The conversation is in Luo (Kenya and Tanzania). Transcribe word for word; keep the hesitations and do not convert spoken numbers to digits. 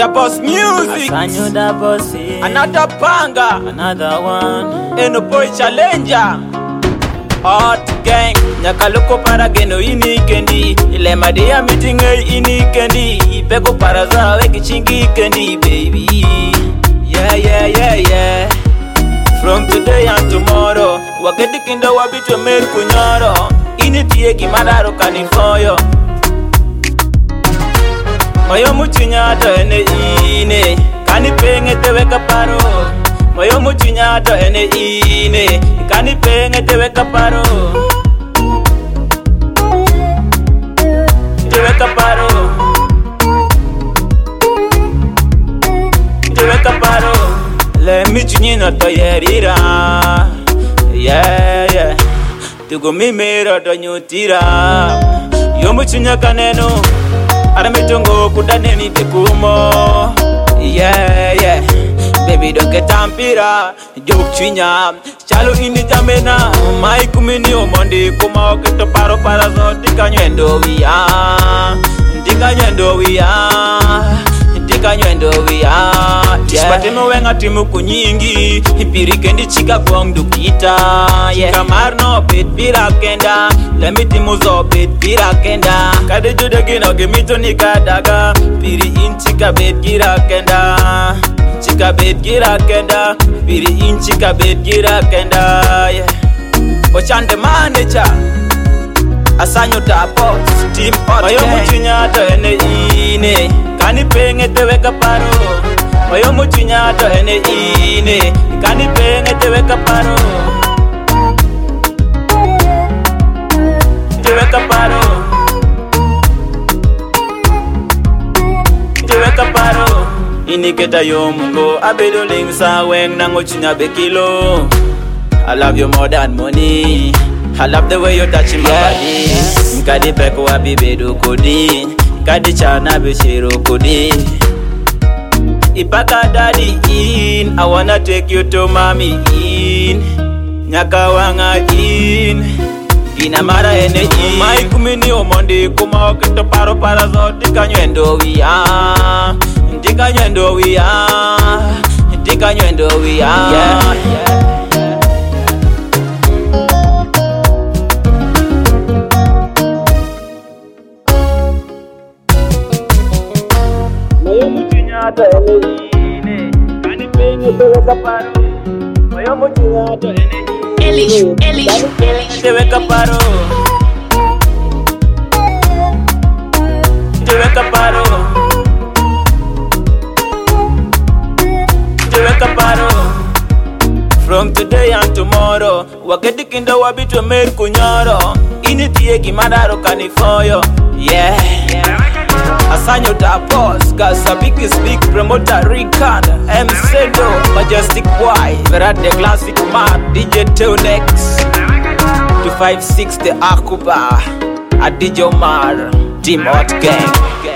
The Boss Music. Asanyo the Boss. Another banger. Another one. Eno boy challenger. Hot gang. Nyakaluko para geno ini kendi. Ile madia meeting ini kendi. Ipeko para za weki chingi kendi baby. Yeah yeah yeah yeah. From today and tomorrow. Waketi kinda wabitwe meri kunyoro. Ini tiye kimadaro kanifoyo. Mayo muchinyata ene ine. Kani penge teweka paro. Mayo muchinyata ene ine. Kani penge teweka paro. Teweka paro. Teweka paro. Le michinyina to yerira. Yeah yeah. Tugo mimero to nyutira. Yo muchinyaka neno. Ara mitongo kudaneni tekumo. Yeah yeah. Baby don't get tampira. Joke chinya. Chalo ini jamena. Mai kumini omondi kuma oketo paro para zo. Tika nyendo wia. Tika nyendo wia. Tika nyendo wia. Tispatemo wenga timu kunyingi. Hipiri kendi chika kwang dukita. Yeah. Kamar no bit pira kenda. Lemi timu zo bit pira kenda. Kade jude gino gemito nikadaga. Piri in chika bit gira kenda. Chika bit gira kenda. Piri in chika bit gira kenda. Yeah. Ochande manager. Asanyo the Boss. Team hot. Mayo muchinyata ene ine. Kani penge teweka paro. Mayo muchinyata ene ine. Kani penge teweka paro. Teweka paro. Teweka paro. Iniketa yo mungo abedo lingsa weng nango chinya bekilo. I love you more than money. I love the way you touching my body. Nkadi peko abibedo kodi. Nkadi chana beshiro kodi. Ipaka daddy in. I wanna take you to mommy in. Nyaka wanga in. Gina mara ene in. Mai kumini omondi kuma okito paro para zo. Tika nyendo wia. Tika nyendo wia. Tika nyendo wia. Yeah, yeah. Mayo muchinyata ene ine. Kani penge teweka paro. Mayo muchinyata ene ine. Elish, Elish, Elish. Teweka paro. Teweka paro. Teweka paro. From today and tomorrow. Waketi kinda wabitwe meri kunyoro. Ini tiye kimadaro kanifoyo. Yeah, yeah. Asanyo the Boss, Gaza biggest big promoter Ricard, M Cedo, Majestic Y, Verad the Classic Man, D J Tunex, two five six the Akuba, a D J Omar, Team Hot Gang.